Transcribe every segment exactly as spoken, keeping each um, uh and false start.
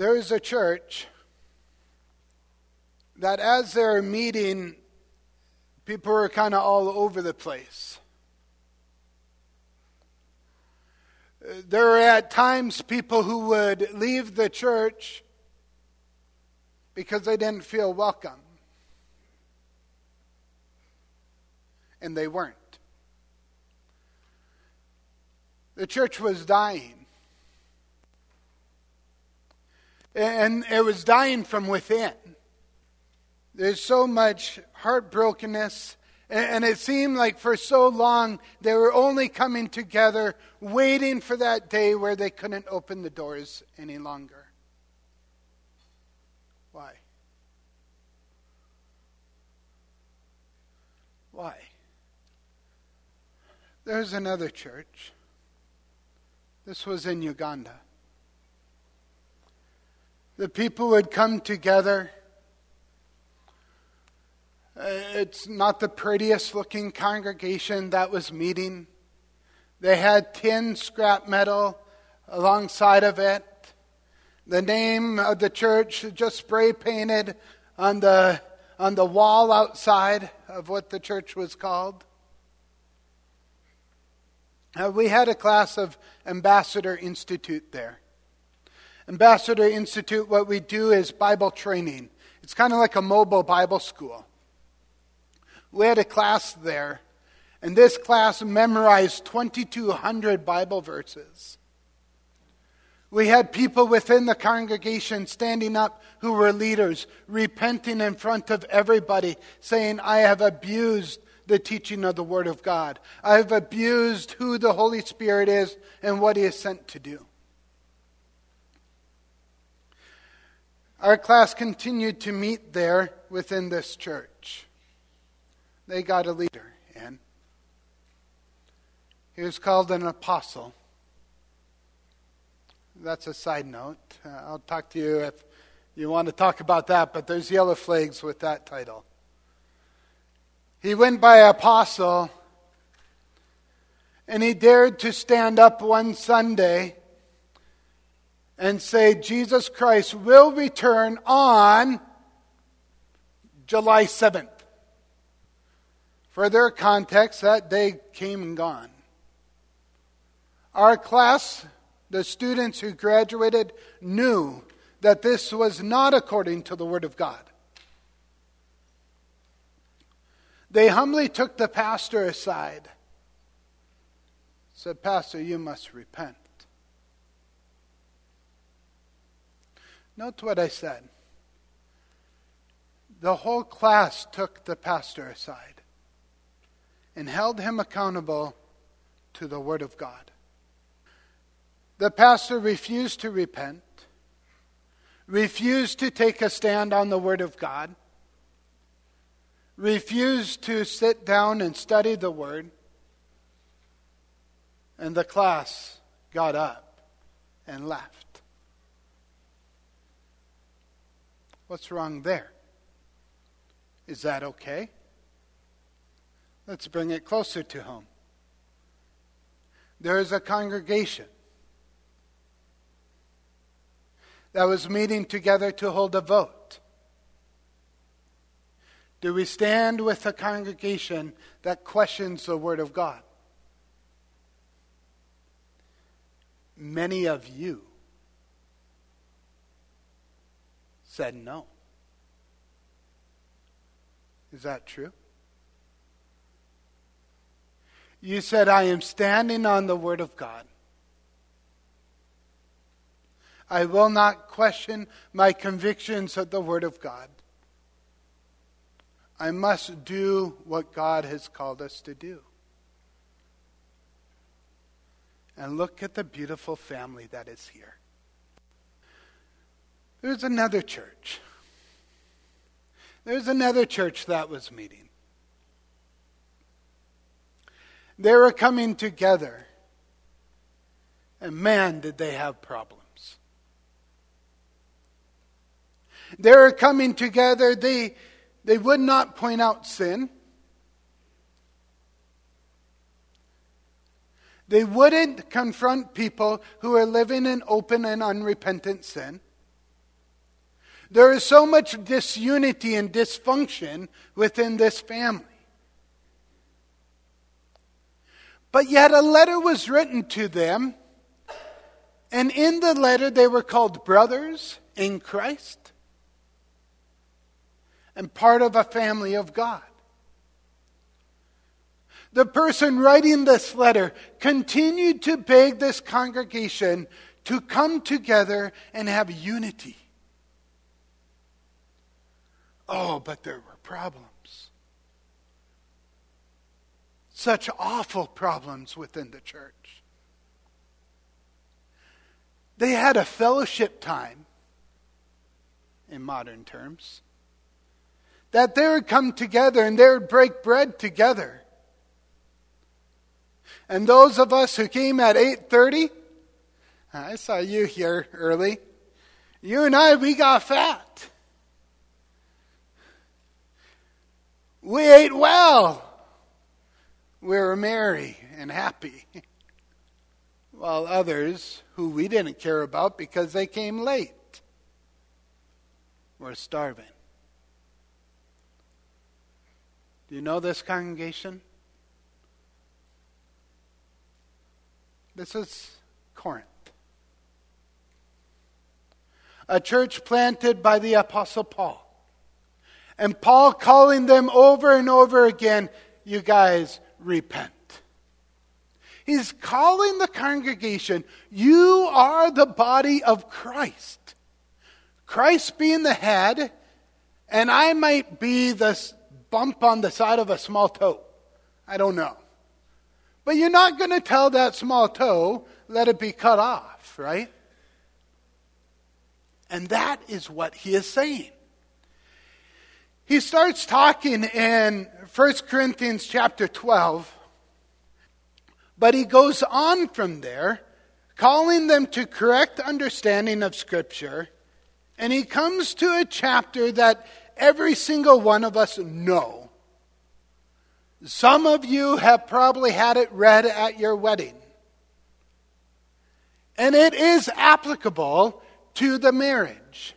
There is a church that as they're meeting, people are kind of all over the place. There are at times people who would leave the church because they didn't feel welcome. And they weren't. The church was dying. And it was dying from within. There's so much heartbrokenness. And it seemed like for so long they were only coming together, waiting for that day where they couldn't open the doors any longer. Why? Why? There's another church. This was in Uganda. The people would come together. It's not the prettiest looking congregation that was meeting. They had tin scrap metal alongside of it. The name of the church just spray painted on the on the wall outside of what the church was called. Uh, we had a class of Ambassador Institute there. Ambassador Institute, what we do is Bible training. It's kind of like a mobile Bible school. We had a class there, and this class memorized twenty-two hundred Bible verses. We had people within the congregation standing up who were leaders, repenting in front of everybody, saying, I have abused the teaching of the Word of God. I have abused who the Holy Spirit is and what He is sent to do. Our class continued to meet there within this church. They got a leader in. He was called an apostle. That's a side note. Uh, I'll talk to you if you want to talk about that, but there's yellow flags with that title. He went by apostle, and he dared to stand up one Sunday and say, Jesus Christ will return on July seventh. For their context, that day came and gone. Our class, the students who graduated, knew that this was not according to the Word of God. They humbly took the pastor aside. Said, Pastor, you must repent. Note what I said. The whole class took the pastor aside and held him accountable to the Word of God. The pastor refused to repent, refused to take a stand on the Word of God, refused to sit down and study the Word, and the class got up and left. What's wrong there? Is that okay? Let's bring it closer to home. There is a congregation that was meeting together to hold a vote. Do we stand with a congregation that questions the Word of God? Many of you said no. Is that true? You said, I am standing on the Word of God. I will not question my convictions of the Word of God. I must do what God has called us to do. And look at the beautiful family that is here. There's another church. There's another church that was meeting. They were coming together. And man, did they have problems. They were coming together. They, they would not point out sin. They wouldn't confront people who are living in open and unrepentant sin. There is so much disunity and dysfunction within this family. But yet a letter was written to them, and in the letter they were called brothers in Christ and part of a family of God. The person writing this letter continued to beg this congregation to come together and have unity. Oh, but there were problems. Such awful problems within the church. They had a fellowship time, in modern terms, that they would come together and they would break bread together. And those of us who came at eight thirty, I saw you here early. You and I, we got fat. We ate well. We were merry and happy. While others, who we didn't care about because they came late, were starving. Do you know this congregation? This is Corinth. A church planted by the Apostle Paul. And Paul calling them over and over again, you guys, repent. He's calling the congregation, you are the body of Christ. Christ being the head, and I might be this bump on the side of a small toe. I don't know. But you're not going to tell that small toe, let it be cut off, right? And that is what he is saying. He starts talking in First Corinthians chapter twelve, but he goes on from there, calling them to correct understanding of Scripture, and he comes to a chapter that every single one of us know. Some of you have probably had it read at your wedding. And it is applicable to the marriage.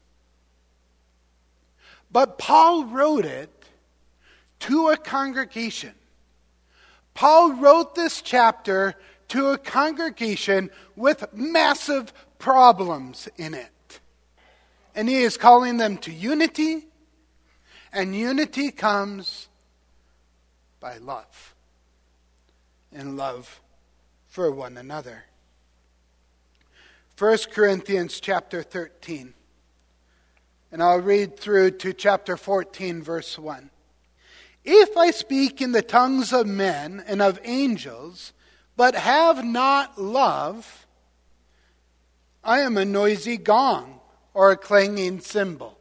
But Paul wrote it to a congregation. Paul wrote this chapter to a congregation with massive problems in it. And he is calling them to unity, and unity comes by love, and love for one another. First Corinthians chapter thirteen. And I'll read through to chapter fourteen, verse one. If I speak in the tongues of men and of angels, but have not love, I am a noisy gong or a clanging cymbal.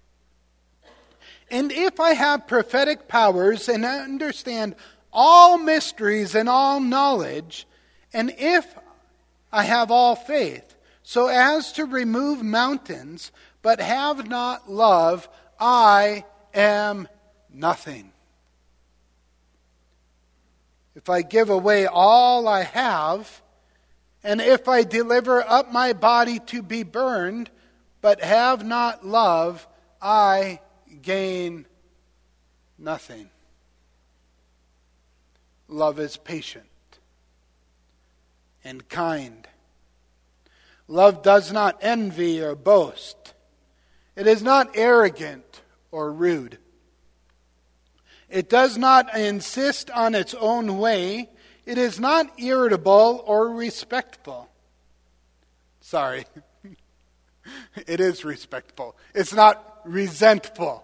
And if I have prophetic powers and understand all mysteries and all knowledge, and if I have all faith, so as to remove mountains, but have not love, I am nothing. If I give away all I have, and if I deliver up my body to be burned, but have not love, I gain nothing. Love is patient and kind. Love does not envy or boast. It is not arrogant or rude. It does not insist on its own way. It is not irritable or respectful. Sorry. It is respectful. It's not resentful.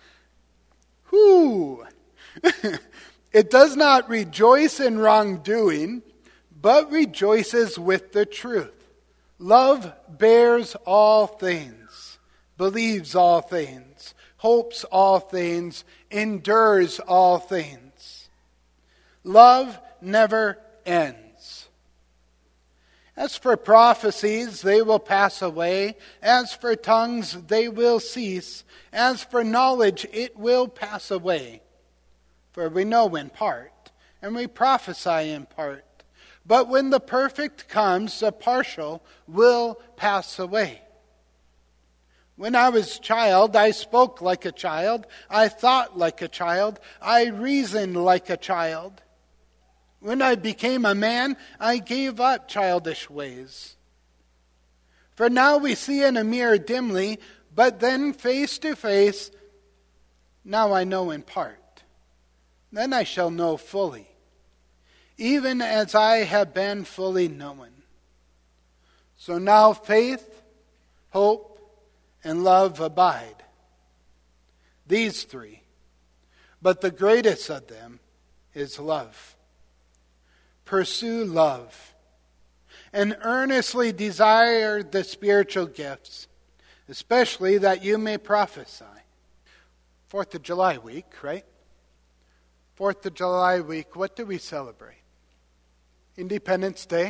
Whoo! It does not rejoice in wrongdoing, but rejoices with the truth. Love bears all things, believes all things, hopes all things, endures all things. Love never ends. As for prophecies, they will pass away. As for tongues, they will cease. As for knowledge, it will pass away. For we know in part, and we prophesy in part. But when the perfect comes, the partial will pass away. When I was a child, I spoke like a child. I thought like a child. I reasoned like a child. When I became a man, I gave up childish ways. For now we see in a mirror dimly, but then face to face, now I know in part. Then I shall know fully, even as I have been fully known. So now faith, hope, and love abide. These three. But the greatest of them is love. Pursue love and earnestly desire the spiritual gifts, especially that you may prophesy. Fourth of July week, right? Fourth of July week, what do we celebrate? Independence Day.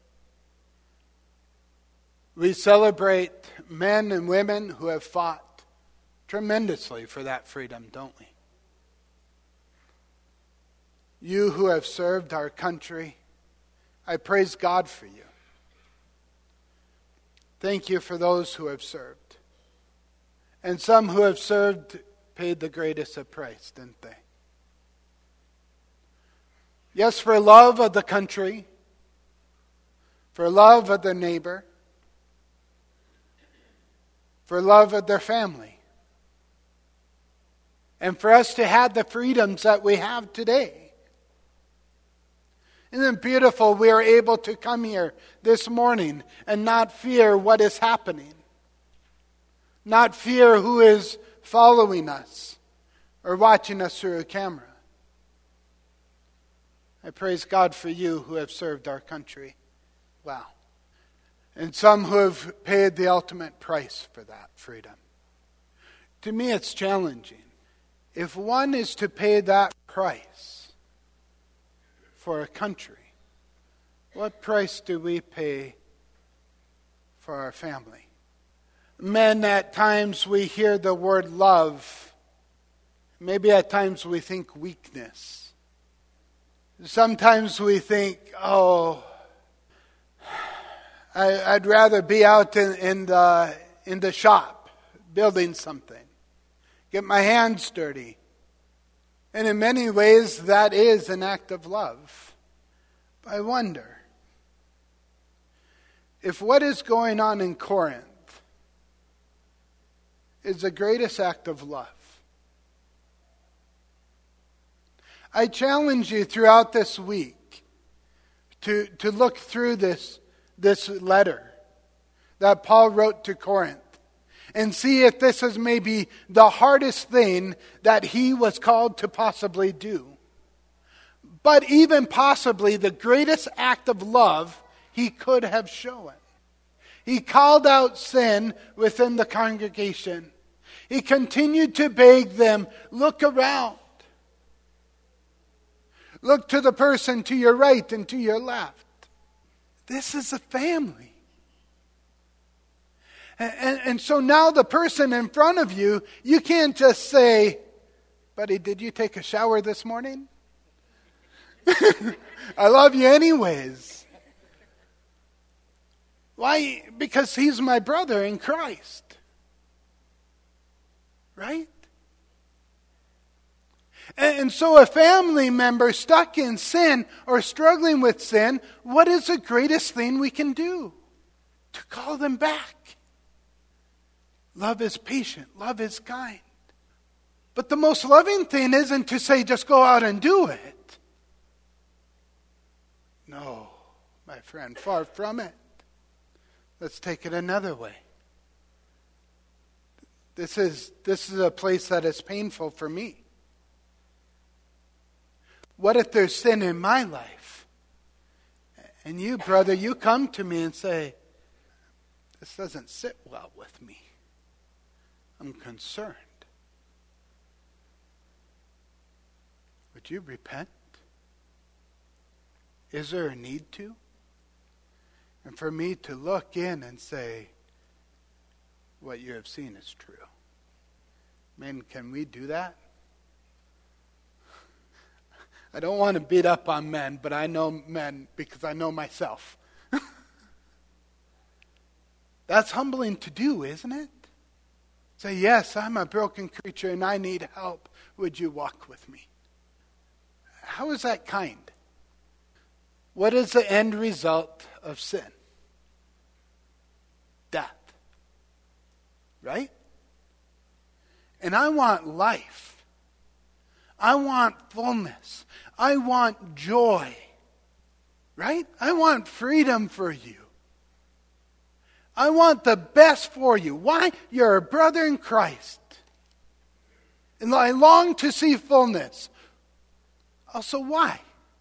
We celebrate men and women who have fought tremendously for that freedom, don't we? You who have served our country, I praise God for you. Thank you for those who have served. And some who have served paid the greatest of price, didn't they? Yes, for love of the country, for love of their neighbor, for love of their family, and for us to have the freedoms that we have today. Isn't it beautiful we are able to come here this morning and not fear what is happening, not fear who is following us or watching us through a camera. I praise God for you who have served our country well. And some who have paid the ultimate price for that freedom. To me, it's challenging. If one is to pay that price for a country, what price do we pay for our family? Men, at times we hear the word love. Maybe at times we think weakness. Sometimes we think, oh, I, I'd rather be out in, in the in the shop building something, get my hands dirty. And in many ways, that is an act of love. But I wonder if what is going on in Corinth is the greatest act of love. I challenge you throughout this week to, to look through this this letter that Paul wrote to Corinth and see if this is maybe the hardest thing that he was called to possibly do. But even possibly the greatest act of love he could have shown. He called out sin within the congregation. He continued to beg them, look around. Look to the person to your right and to your left. This is a family. And, and, and so now the person in front of you, you can't just say, buddy, did you take a shower this morning? I love you anyways. Why? Because he's my brother in Christ. Right? And so a family member stuck in sin or struggling with sin, what is the greatest thing we can do? To call them back. Love is patient. Love is kind. But the most loving thing isn't to say, just go out and do it. No, my friend, far from it. Let's take it another way. This is, this is a place that is painful for me. What if there's sin in my life? And you, brother, you come to me and say, this doesn't sit well with me. I'm concerned. Would you repent? Is there a need to? And for me to look in and say, what you have seen is true. Men, can we do that? I don't want to beat up on men, but I know men because I know myself. That's humbling to do, isn't it? Say, yes, I'm a broken creature and I need help. Would you walk with me? How is that kind? What is the end result of sin? Death. Right? And I want life. I want fullness. I want joy. Right? I want freedom for you. I want the best for you. Why? You're a brother in Christ. And I long to see fullness. Also, why?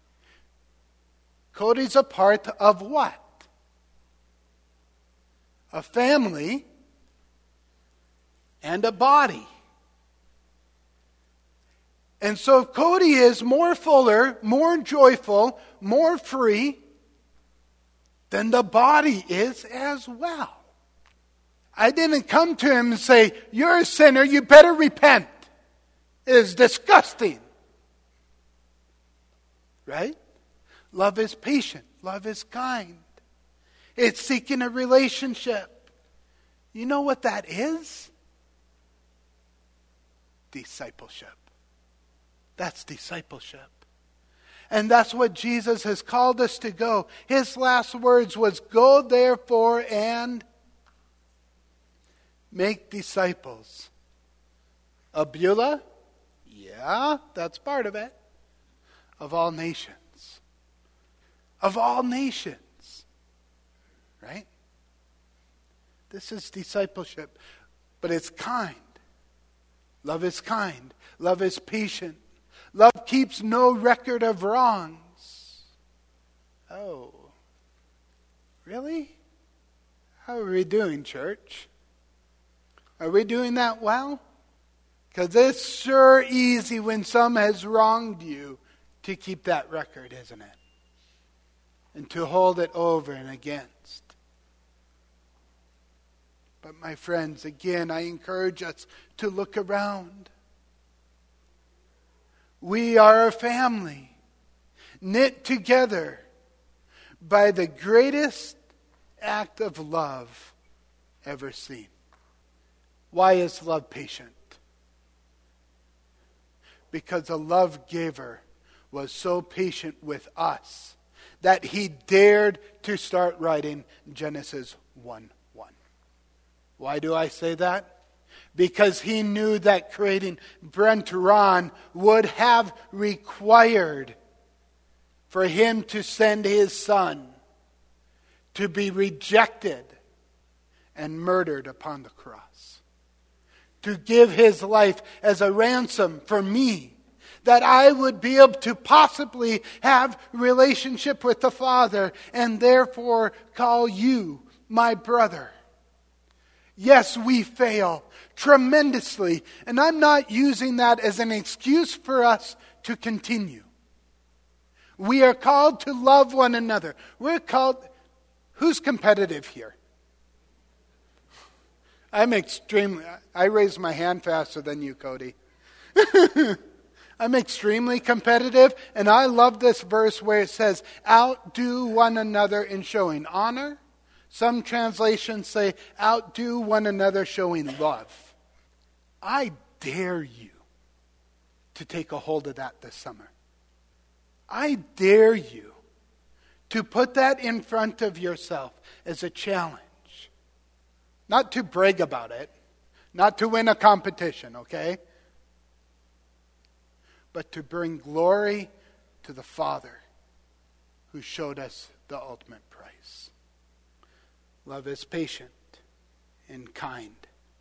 Cody's a part of what? A family and a body. And so if Cody is more fuller, more joyful, more free, then the body is as well. I didn't come to him and say, you're a sinner, you better repent. It is disgusting. Right? Love is patient. Love is kind. It's seeking a relationship. You know what that is? Discipleship. That's discipleship. And that's what Jesus has called us to go. His last words was, go therefore and make disciples. Of Beulah? Yeah, that's part of it. Of all nations. Of all nations. Right? This is discipleship. But it's kind. Love is kind. Love is patient. Love keeps no record of wrongs. Oh. Really? How are we doing, church? Are we doing that well? Because it's sure easy when some has wronged you to keep that record, isn't it? And to hold it over and against. But my friends, again, I encourage us to look around. We are a family, knit together by the greatest act of love ever seen. Why is love patient? Because the love giver was so patient with us that he dared to start writing Genesis one one. Why do I say that? Because he knew that creating Brent Ron would have required for him to send his son to be rejected and murdered upon the cross. To give his life as a ransom for me, that I would be able to possibly have relationship with the Father and therefore call you my brother. Yes, we fail tremendously, and I'm not using that as an excuse for us to continue. We are called to love one another. We're called... Who's competitive here? I'm extremely... I raised my hand faster than you, Cody. I'm extremely competitive, and I love this verse where it says, outdo one another in showing honor. Some translations say, outdo one another showing love. I dare you to take a hold of that this summer. I dare you to put that in front of yourself as a challenge. Not to brag about it, not to win a competition, okay? But to bring glory to the Father who showed us the ultimate price. Love is patient and kind.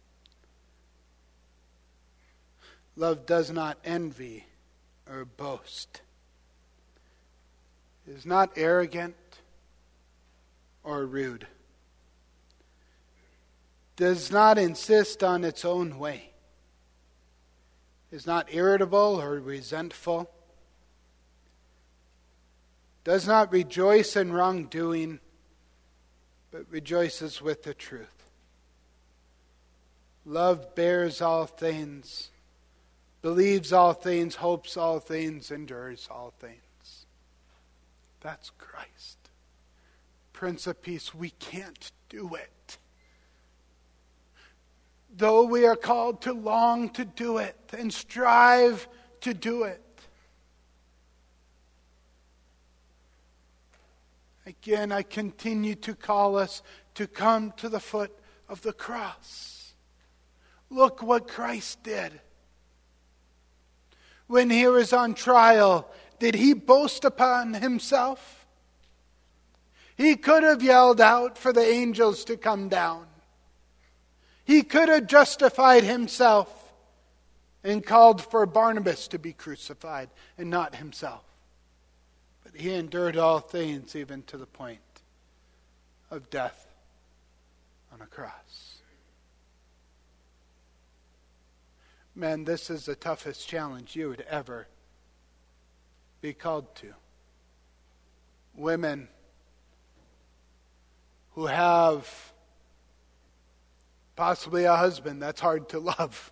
Love does not envy or boast. It is not arrogant or rude. Does not insist on its own way. Is not irritable or resentful. Does not rejoice in wrongdoing, but rejoices with the truth. Love bears all things, believes all things, hopes all things, endures all things. That's Christ. Prince of Peace, we can't do it. though we are called to long to do it and strive to do it, again, I continue to call us to come to the foot of the cross. Look what Christ did. When he was on trial, did he boast upon himself? He could have yelled out for the angels to come down. He could have justified himself and called for Barnabas to be crucified and not himself. But he endured all things even to the point of death on a cross. Man, this is the toughest challenge you would ever be called to. Women who have possibly a husband that's hard to love.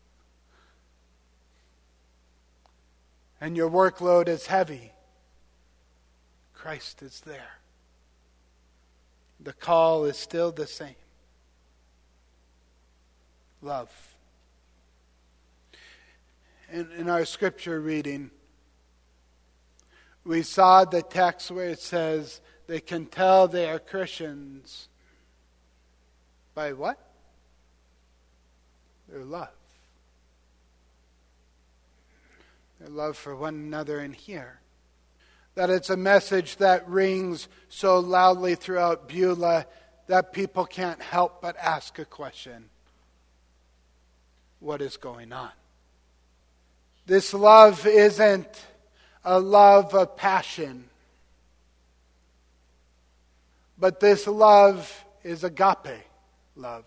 And your workload is heavy. Christ is there. The call is still the same. Love. In, in our scripture reading, we saw the text where it says they can tell they are Christians by what? Their love. Their love for one another in here. That it's a message that rings so loudly throughout Beulah that people can't help but ask a question. What is going on? This love isn't a love of passion, but this love is agape love.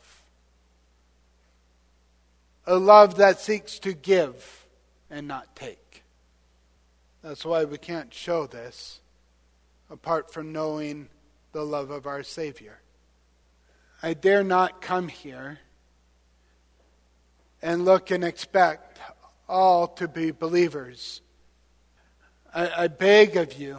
A love that seeks to give and not take. That's why we can't show this apart from knowing the love of our Savior. I dare not come here and look and expect all to be believers. I, I beg of you,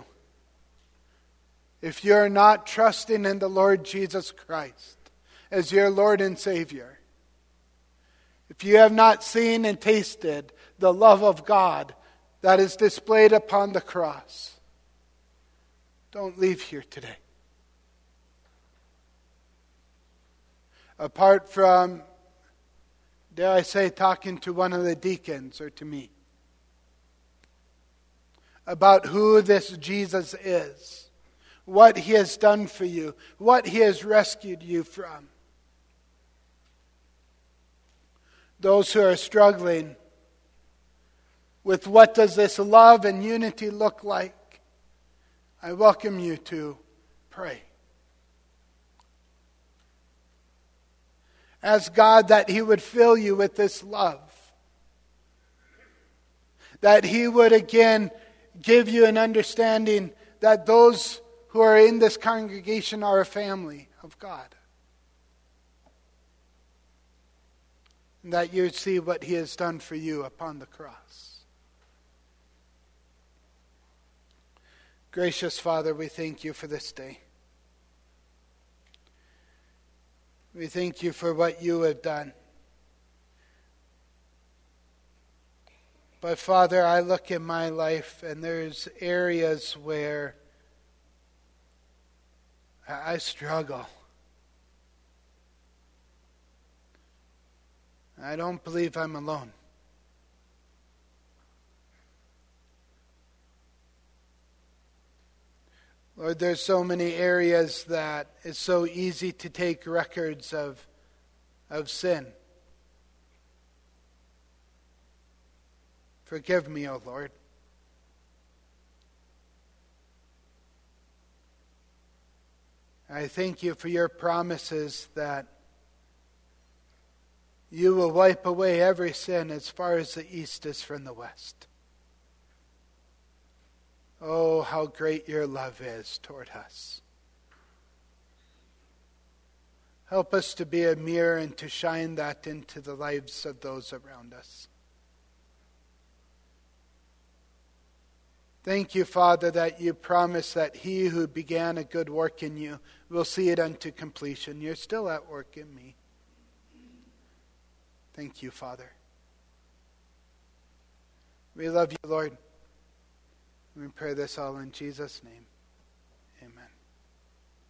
if you're not trusting in the Lord Jesus Christ as your Lord and Savior, if you have not seen and tasted the love of God that is displayed upon the cross, don't leave here today. Apart from, dare I say, talking to one of the deacons or to me about who this Jesus is, what he has done for you, what he has rescued you from. Those who are struggling with what does this love and unity look like, I welcome you to pray. Ask God that he would fill you with this love. That he would again give you an understanding that those who are in this congregation are a family of God. And that you would see what he has done for you upon the cross. Gracious Father, we thank you for this day. We thank you for what you have done. But Father, I look in my life and there's areas where I struggle. I don't believe I'm alone. Lord, there's so many areas that it's so easy to take records of, of sin. Forgive me, O Lord. I thank you for your promises that you will wipe away every sin as far as the east is from the west. Oh, how great your love is toward us. Help us to be a mirror and to shine that into the lives of those around us. Thank you, Father, that you promise that he who began a good work in you will see it unto completion. You're still at work in me. Thank you, Father. We love you, Lord. We pray this all in Jesus' name.